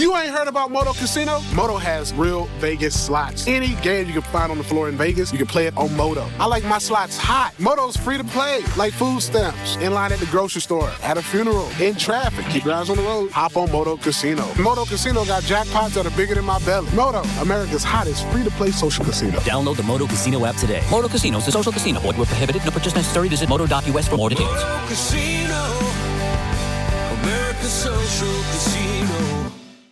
You ain't heard about Moto Casino? Moto has real Vegas slots. Any game you can find on the floor in Vegas, you can play it on Moto. I like my slots hot. Moto's free to play, like food stamps, in line at the grocery store, at a funeral, in traffic. Keep your eyes on the road. Hop on Moto Casino. Moto Casino got jackpots that are bigger than my belly. Moto, America's hottest free-to-play social casino. Download the Moto Casino app today. Moto Casino is a social casino. Void where prohibited. No purchase necessary. Visit moto.us for more details. Moto Casino, America's social casino.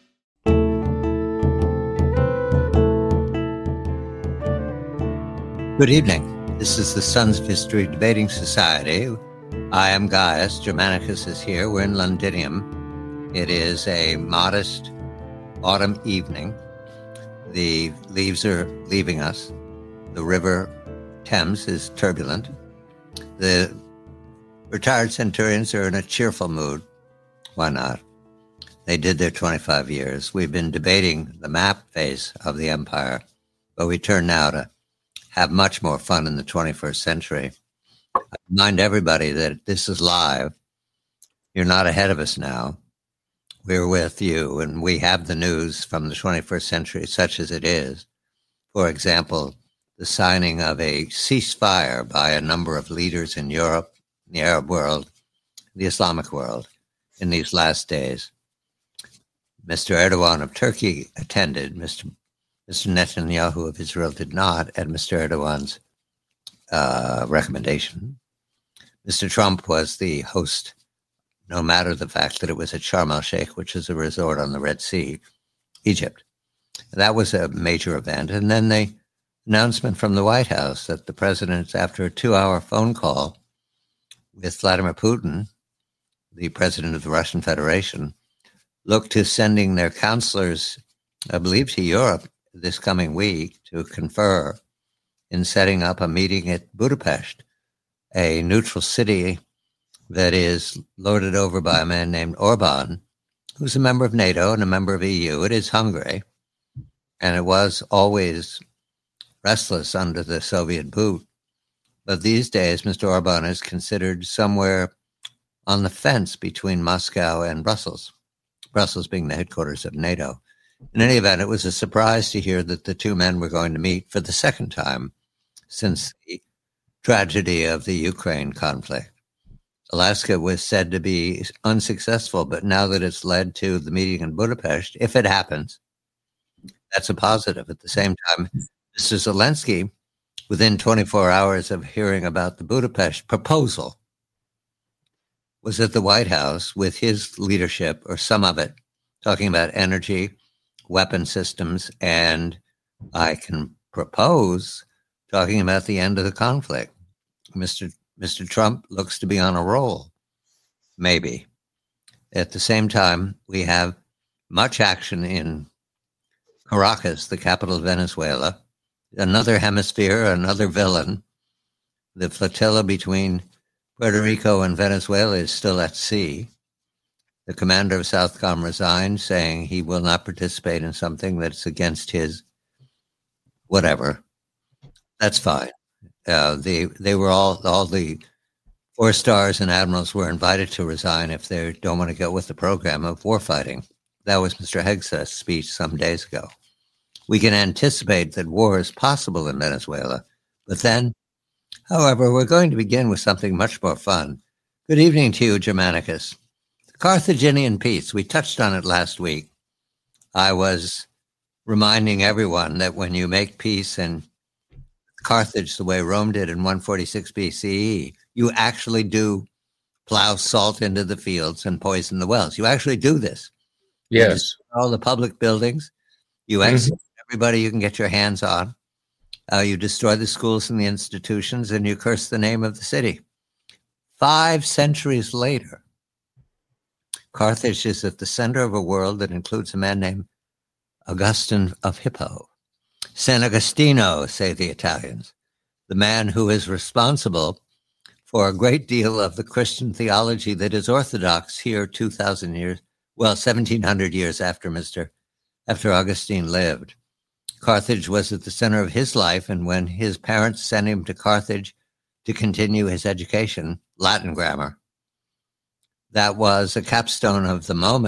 Good evening. This is the Sons of History Debating Society. I am Gaius. Germanicus is here. We're in Londinium. It is a modest autumn evening. The leaves are leaving us. The river Thames is turbulent. The retired centurions are in a cheerful mood. Why not? They did their 25 years. We've been debating the map phase of the empire, but we turn now to have much more fun in the 21st century. I remind everybody that this is live. You're not ahead of us now. We're with you, and we have the news from the 21st century, such as it is. For example, the signing of a ceasefire by a number of leaders in Europe, the Arab world, the Islamic world, in these last days. Mr. Erdogan of Turkey attended. Mr. Netanyahu of Israel did not, at Mr. Erdogan's recommendation. Mr. Trump was the host, no matter the fact that it was at Sharm el-Sheikh, which is a resort on the Red Sea, Egypt. That was a major event. And then the announcement from the White House that the president, after a 2-hour phone call with Vladimir Putin, the president of the Russian Federation, looked to sending their counselors, I believe, to Europe this coming week to confer in setting up a meeting at Budapest, a neutral city that is lorded over by a man named Orban, who's a member of NATO and a member of EU. It is Hungary, and it was always restless under the Soviet boot. But these days, Mr. Orban is considered somewhere on the fence between Moscow and Brussels, Brussels being the headquarters of NATO. In any event, it was a surprise to hear that the two men were going to meet for the second time since the tragedy of the Ukraine conflict. Alaska was said to be unsuccessful, but now that it's led to the meeting in Budapest, if it happens, that's a positive. At the same time, Mr. Zelensky, within 24 hours of hearing about the Budapest proposal, was at the White House with his leadership, or some of it, talking about energy, weapon systems, and I can propose talking about the end of the conflict. Mr. Trump looks to be on a roll, maybe. At the same time, we have much action in Caracas, the capital of Venezuela, another hemisphere, another villain. The flotilla between Puerto Rico and Venezuela is still at sea. The commander of Southcom resigned, saying he will not participate in something that's against his whatever. That's fine. They were all the 4 stars and admirals were invited to resign if they don't want to go with the program of warfighting. That was Mr. Hegseth's speech some days ago. We can anticipate that war is possible in Venezuela, but then, however, we're going to begin with something much more fun. Good evening to you, Germanicus. Carthaginian peace. We touched on it last week. I was reminding everyone that when you make peace in Carthage the way Rome did in 146 BCE, you actually do plow salt into the fields and poison the wells. You actually do this. Yes. All the public buildings. You exit everybody you can get your hands on. You destroy the schools and the institutions, and you curse the name of the city. 5 centuries later, Carthage is at the center of a world that includes a man named Augustine of Hippo. San Agostino, say the Italians, the man who is responsible for a great deal of the Christian theology that is orthodox here 2,000 years, 1,700 years after Augustine lived. Carthage was at the center of his life, and when his parents sent him to Carthage to continue his education, Latin grammar, that was a capstone of the moment.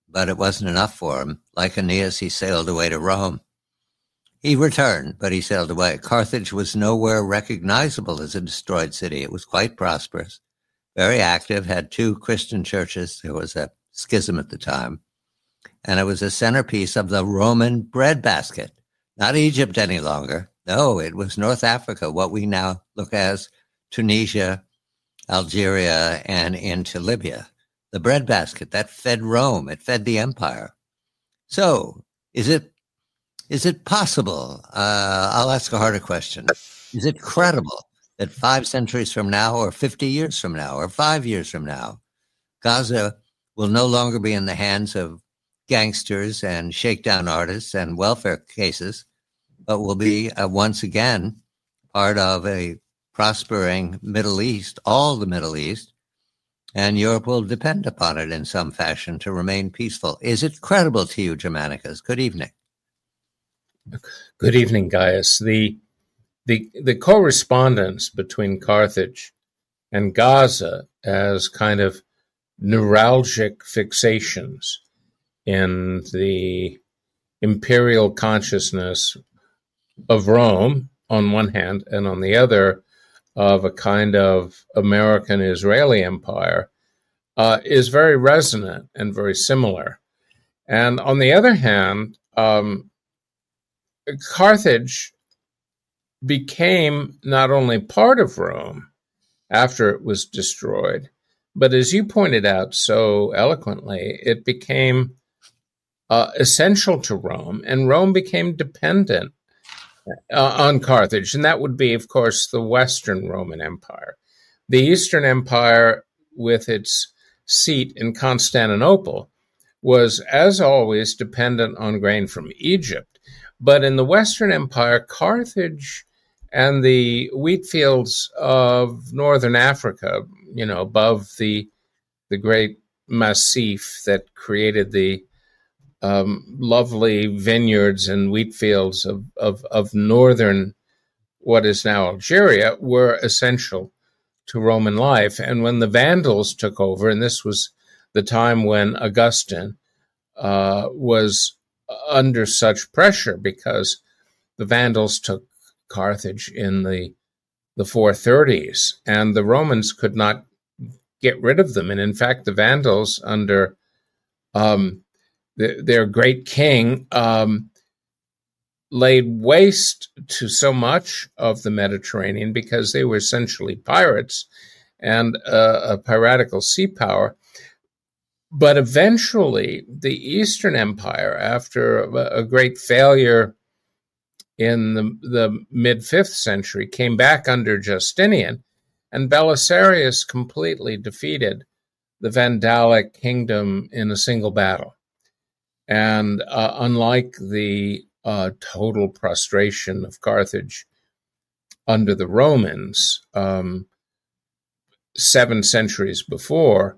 but it wasn't enough for him. Like Aeneas, he sailed away to Rome. He returned, but he sailed away. Carthage was nowhere recognizable as a destroyed city. It was quite prosperous, very active, had 2 Christian churches. There was a schism at the time. And it was a centerpiece of the Roman breadbasket. Not Egypt any longer. No, it was North Africa, what we now look as Tunisia, Algeria, and into Libya. The breadbasket, that fed Rome. It fed the empire. So, is it possible? I'll ask a harder question. Is it credible that 5 centuries from now, or 50 years from now, or 5 years from now, Gaza will no longer be in the hands of gangsters and shakedown artists and welfare cases, but will be once again part of a prospering Middle East, all the Middle East, and Europe will depend upon it in some fashion to remain peaceful? Is it credible to you, Germanicus? Good evening. Good evening, Gaius. The correspondence between Carthage and Gaza as kind of neuralgic fixations in the imperial consciousness of Rome on one hand, and on the other of a kind of American-Israeli empire is very resonant and very similar. And on the other hand, Carthage became not only part of Rome after it was destroyed, but as you pointed out so eloquently, it became essential to Rome, and Rome became dependent on Carthage. And that would be, of course, the Western Roman Empire. The Eastern Empire, with its seat in Constantinople, was, as always, dependent on grain from Egypt. But in the Western Empire, Carthage and the wheat fields of northern Africa, above the great massif that created the lovely vineyards and wheat fields of northern, what is now Algeria, were essential to Roman life. And when the Vandals took over, and this was the time when Augustine was under such pressure because the Vandals took Carthage in the 430s, and the Romans could not get rid of them. And in fact, the Vandals, under their great king, laid waste to so much of the Mediterranean because they were essentially pirates and a piratical sea power. But eventually, the Eastern Empire, after a great failure in the mid-5th century, came back under Justinian, and Belisarius completely defeated the Vandalic kingdom in a single battle. And unlike the total prostration of Carthage under the Romans 7 centuries before,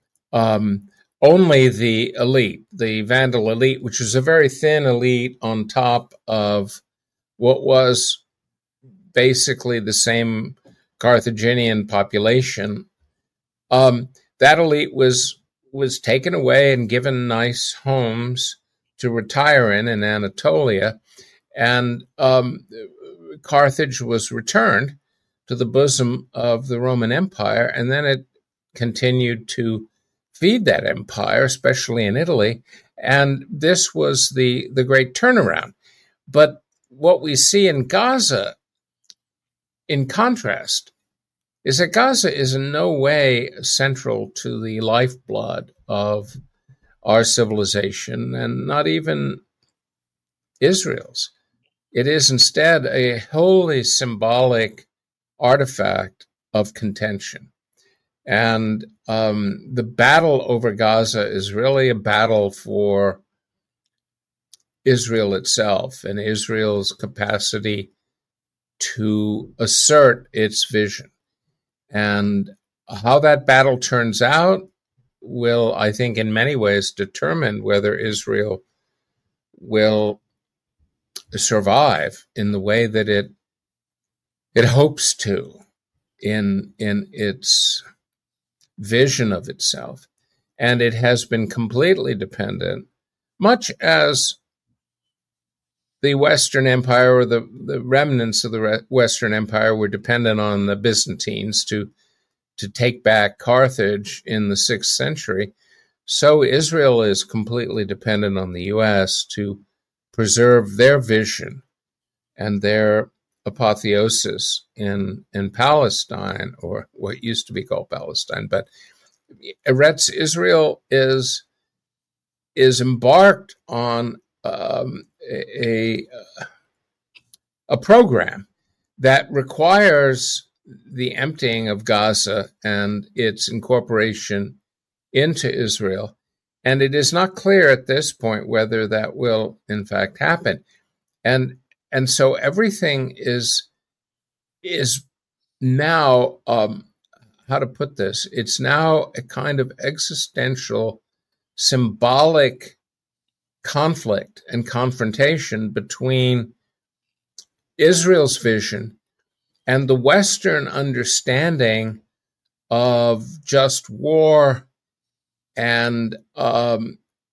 only the elite, the Vandal elite, which was a very thin elite on top of what was basically the same Carthaginian population, that elite was taken away and given nice homes to retire in Anatolia, and Carthage was returned to the bosom of the Roman Empire, and then it continued to feed that empire, especially in Italy, and this was the great turnaround. But what we see in Gaza, in contrast, is that Gaza is in no way central to the lifeblood of our civilization, and not even Israel's. It is instead a wholly symbolic artifact of contention. And the battle over Gaza is really a battle for Israel itself and Israel's capacity to assert its vision. And how that battle turns out will, I think, in many ways determine whether Israel will survive in the way that it hopes to in its vision of itself. and it has been completely dependent, much as the Western Empire, or the remnants of the Western Empire, were dependent on the Byzantines to take back Carthage in the 6th century. So Israel is completely dependent on the U.S. to preserve their vision and their apotheosis in Palestine, or what used to be called Palestine. But Eretz Israel is embarked on a program that requires the emptying of Gaza and its incorporation into Israel. And it is not clear at this point whether that will in fact happen. And so everything is now, how to put this? It's now a kind of existential, symbolic conflict and confrontation between Israel's vision and the Western understanding of just war and of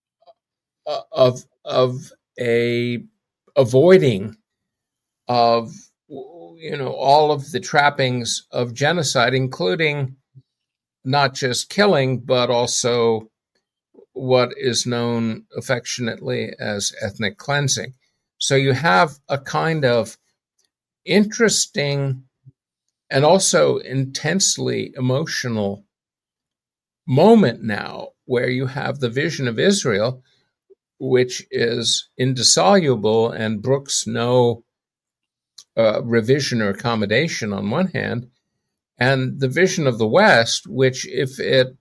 a avoiding of all of the trappings of genocide, including not just killing, but also what is known affectionately as ethnic cleansing. So you have a kind of interesting and also intensely emotional moment now where you have the vision of Israel, which is indissoluble and brooks no revision or accommodation on one hand, and the vision of the West, which, if it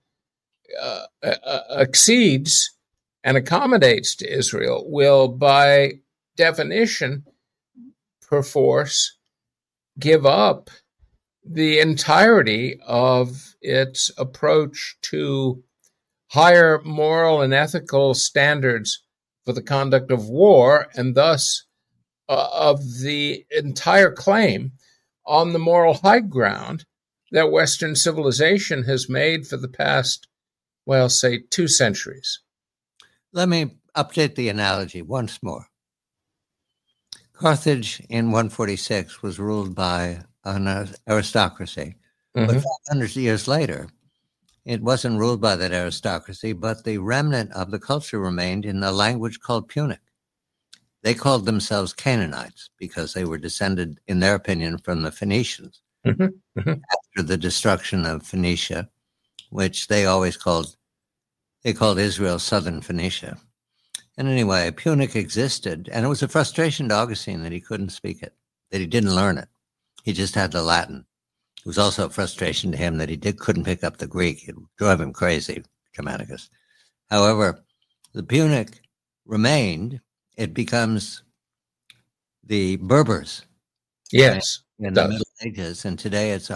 accedes and accommodates to Israel, will by definition, perforce, give up the entirety of its approach to higher moral and ethical standards for the conduct of war, and thus of the entire claim on the moral high ground that Western civilization has made for the past, well, say 2 centuries. Let me update the analogy once more. Carthage in 146 was ruled by an aristocracy, but 500 years later, it wasn't ruled by that aristocracy, but the remnant of the culture remained in a language called Punic. They called themselves Canaanites because they were descended, in their opinion, from the Phoenicians. After the destruction of Phoenicia, which they called Israel Southern Phoenicia. And anyway, Punic existed, and it was a frustration to Augustine that he couldn't speak it, that he didn't learn it. He just had the Latin. It was also a frustration to him that he couldn't pick up the Greek. It drove him crazy, Germanicus. However, the Punic remained. It becomes the Berbers. Yes, in the Middle Ages, and today it's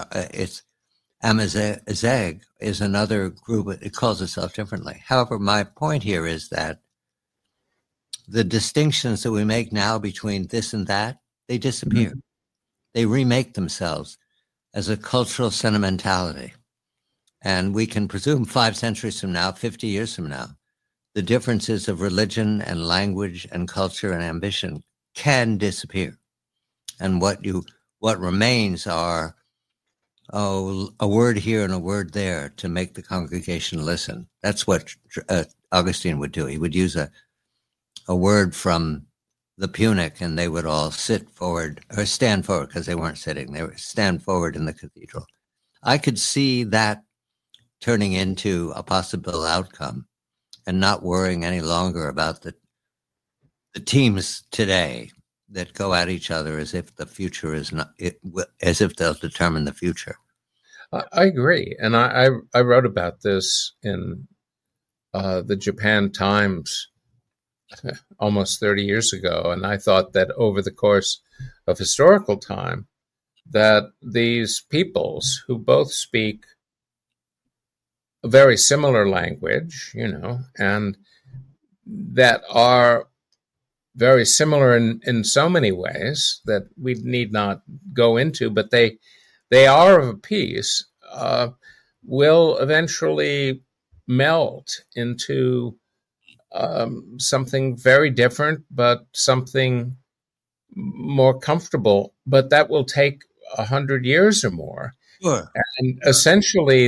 Amazigh is another group. It calls itself differently. However, my point here is that the distinctions that we make now between this and that, they disappear. They remake themselves as a cultural sentimentality. And we can presume 5 centuries from now, 50 years from now, the differences of religion and language and culture and ambition can disappear. And what remains are a word here and a word there to make the congregation listen. That's what Augustine would do. He would use a word from the Punic, and they would all sit forward or stand forward, because they weren't sitting. They would stand forward in the cathedral. I could see that turning into a possible outcome and not worrying any longer about the teams today that go at each other as if the future is not, as if they'll determine the future. I agree. And I wrote about this in the Japan Times almost 30 years ago. And I thought that over the course of historical time, that these peoples who both speak a very similar language, and that are very similar in so many ways that we need not go into, but they are of a piece, will eventually meld into something very different, but something more comfortable. But that will take 100 years or more. Sure. And essentially,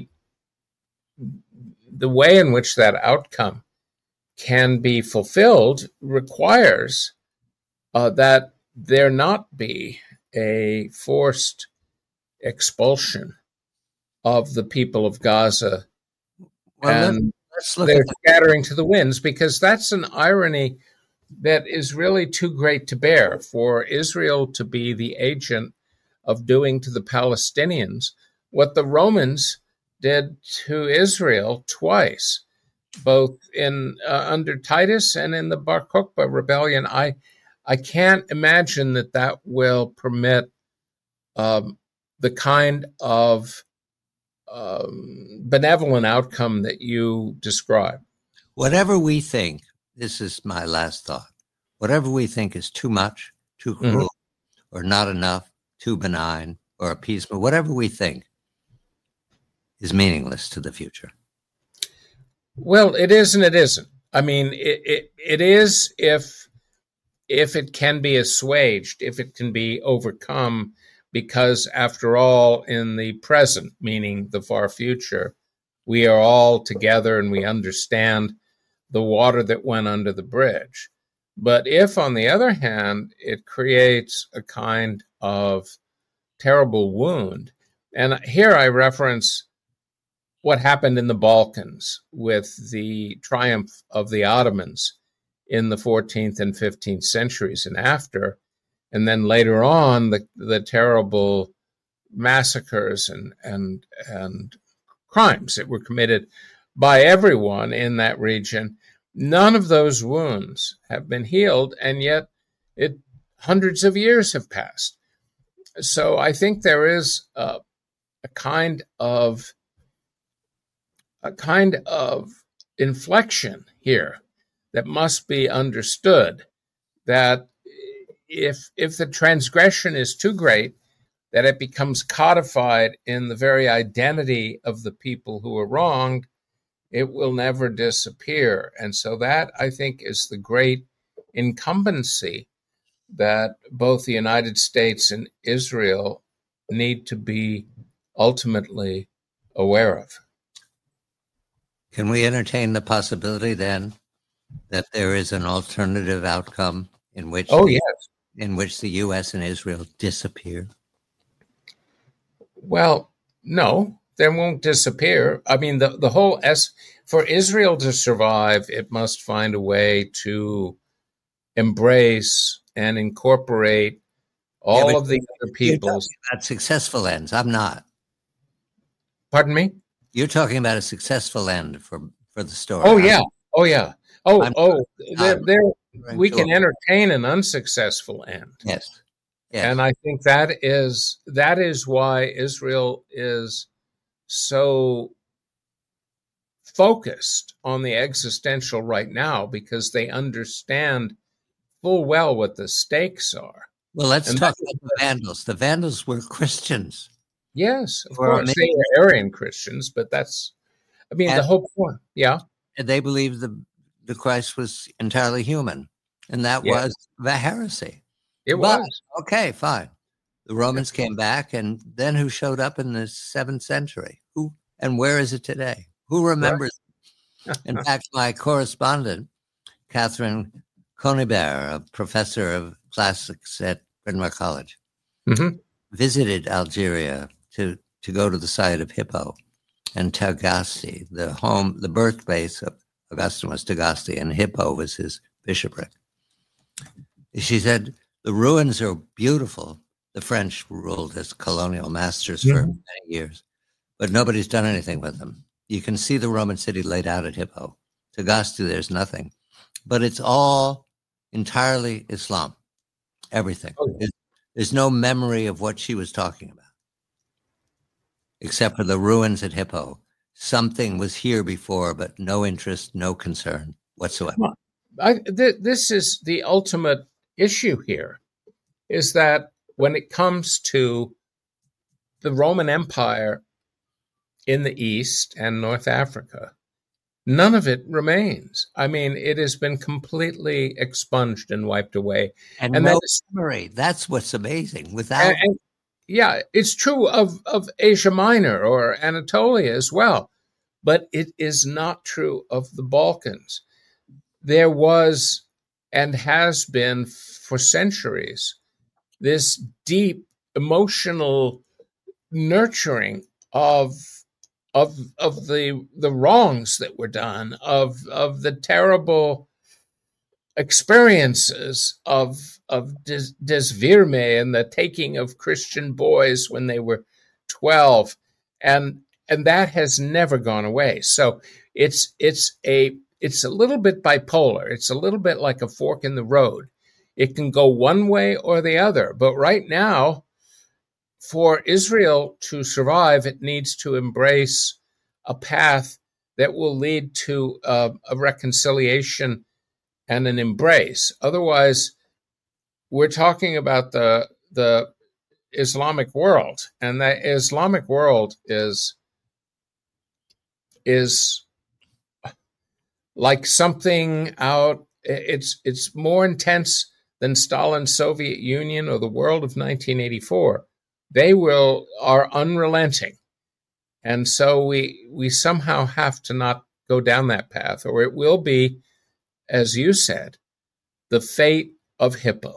the way in which that outcome can be fulfilled requires that there not be a forced expulsion of the people of Gaza, and let's look they're at scattering to the winds, because that's an irony that is really too great to bear for Israel to be the agent of doing to the Palestinians what the Romans did to Israel twice, both in under Titus and in the Bar Kokhba rebellion. I can't imagine that will permit the kind of benevolent outcome that you describe. Whatever we think, this is my last thought, whatever we think is too much, too cruel, or not enough, too benign, or appeasement, whatever we think is meaningless to the future. Well, it is and it isn't. I mean, it is if it can be assuaged, if it can be overcome, because after all, in the present, meaning the far future, we are all together and we understand the water that went under the bridge. But if, on the other hand, it creates a kind of terrible wound, and here I reference what happened in the Balkans with the triumph of the Ottomans in the 14th and 15th centuries and after, and then later on the terrible massacres and crimes that were committed by everyone in that region. None of those wounds have been healed, and yet hundreds of years have passed. So I think there is a kind of inflection here that must be understood, that if the transgression is too great, that it becomes codified in the very identity of the people who are wronged, it will never disappear. And so that, I think, is the great incumbency that both the United States and Israel need to be ultimately aware of. Can we entertain the possibility then that there is an alternative outcome in which in which the U.S. and Israel disappear? Well, no, they won't disappear. I mean, the whole for Israel to survive, it must find a way to embrace and incorporate all of the other peoples. That's successful ends. I'm not. Pardon me? You're talking about a successful end for the story. Oh, yeah. Oh, yeah. We can entertain an unsuccessful end. Yes. And I think that is why Israel is so focused on the existential right now, because they understand full well what the stakes are. Well, let's talk about the Vandals. The Vandals were Christians. Yes, of course. They were Aryan Christians, but that's, I mean, the whole point. Yeah. And they believed the Christ was entirely human. And that was the heresy. It was. Okay, fine. The Romans came back, and then who showed up in the 7th century? Who and where is it today? Who remembers? Right. In fact, my correspondent, Catherine Conibert, a professor of classics at Bryn Mawr College, visited Algeria to go to the site of Hippo and Tagaste, the birthplace of Augustine was Tagaste, and Hippo was his bishopric. She said, the ruins are beautiful. The French ruled as colonial masters for many years, but nobody's done anything with them. You can see the Roman city laid out at Hippo. Tagaste, there's nothing. But it's all entirely Islam. Everything. Okay. There's no memory of what she was talking about, except for the ruins at Hippo. Something was here before, but no interest, no concern whatsoever. This is the ultimate issue here, is that when it comes to the Roman Empire in the East and North Africa, none of it remains. I mean, it has been completely expunged and wiped away. And no memory. That's what's amazing. Without, yeah, it's true of Asia Minor or Anatolia as well, but it is not true of the Balkans. There was and has been for centuries this deep emotional nurturing of the wrongs that were done, of the terrible experiences of Des Virme and the taking of Christian boys when they were 12, and that has never gone away. So it's a little bit bipolar. It's a little bit like a fork in the road. It can go one way or the other. But right now, for Israel to survive, it needs to embrace a path that will lead to a reconciliation and an embrace. Otherwise, we're talking about the Islamic world, and the Islamic world is like something out. It's more intense than Stalin's Soviet Union or the world of 1984. They are unrelenting. And so we somehow have to not go down that path, or it will be, as you said, the fate of Hippo.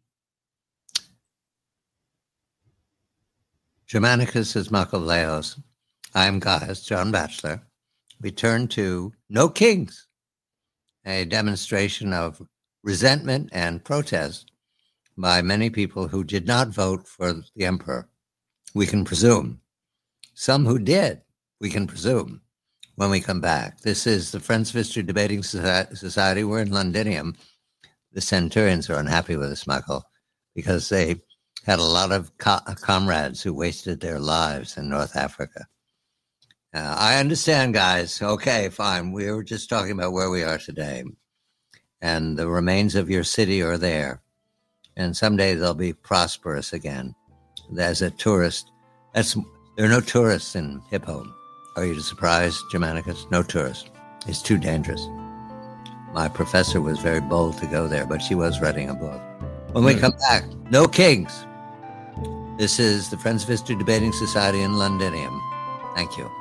Germanicus is Makaleos. I am Gaius, John Batchelor. We turn to No Kings, a demonstration of resentment and protest by many people who did not vote for the emperor. We can presume. Some who did, we can presume, when we come back. This is the Friends of History Debating Society. We're in Londinium. The Centurions are unhappy with us, Michael, because they had a lot of comrades who wasted their lives in North Africa. I understand, guys. Okay, fine. We were just talking about where we are today. And the remains of your city are there. And someday they'll be prosperous again. As a tourist, there are no tourists in Hippo. Are you surprised, Germanicus? No tourists. It's too dangerous. My professor was very bold to go there, but she was writing a book. When we come back, No Kings. This is the Friends of History Debating Society in Londinium. Thank you.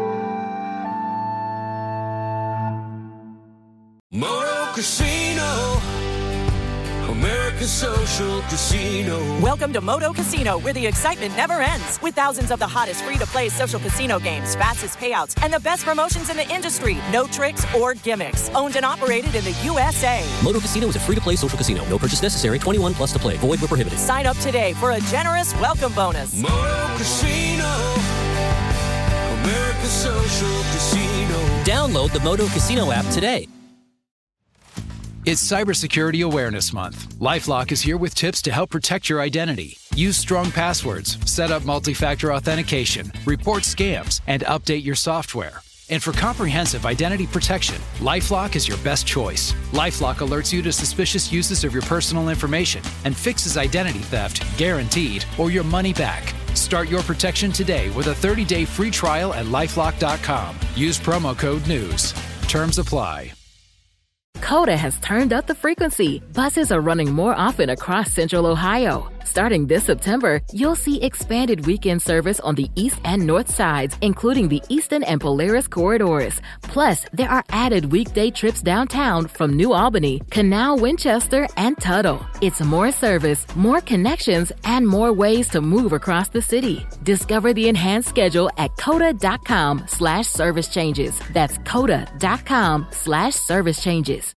Moto Casino, America's social casino. Welcome to Moto Casino, where the excitement never ends. With thousands of the hottest free-to-play social casino games, fastest payouts, and the best promotions in the industry. No tricks or gimmicks. Owned and operated in the USA. Moto Casino is a free-to-play social casino. No purchase necessary. 21 plus to play. Void where prohibited. Sign up today for a generous welcome bonus. Moto Casino, America's social casino. Download the Moto Casino app today. It's Cybersecurity Awareness Month. LifeLock is here with tips to help protect your identity. Use strong passwords, set up multi-factor authentication, report scams, and update your software. And for comprehensive identity protection, LifeLock is your best choice. LifeLock alerts you to suspicious uses of your personal information and fixes identity theft, guaranteed, or your money back. Start your protection today with a 30-day free trial at LifeLock.com. Use promo code NEWS. Terms apply. Coda has turned up the frequency. Buses are running more often across Central Ohio. Starting this September, you'll see expanded weekend service on the east and north sides, including the Eastern and Polaris corridors. Plus, there are added weekday trips downtown from New Albany, Canal, Winchester, and Tuttle. It's more service, more connections, and more ways to move across the city. Discover the enhanced schedule at coda.com/service changes. That's coda.com/service changes.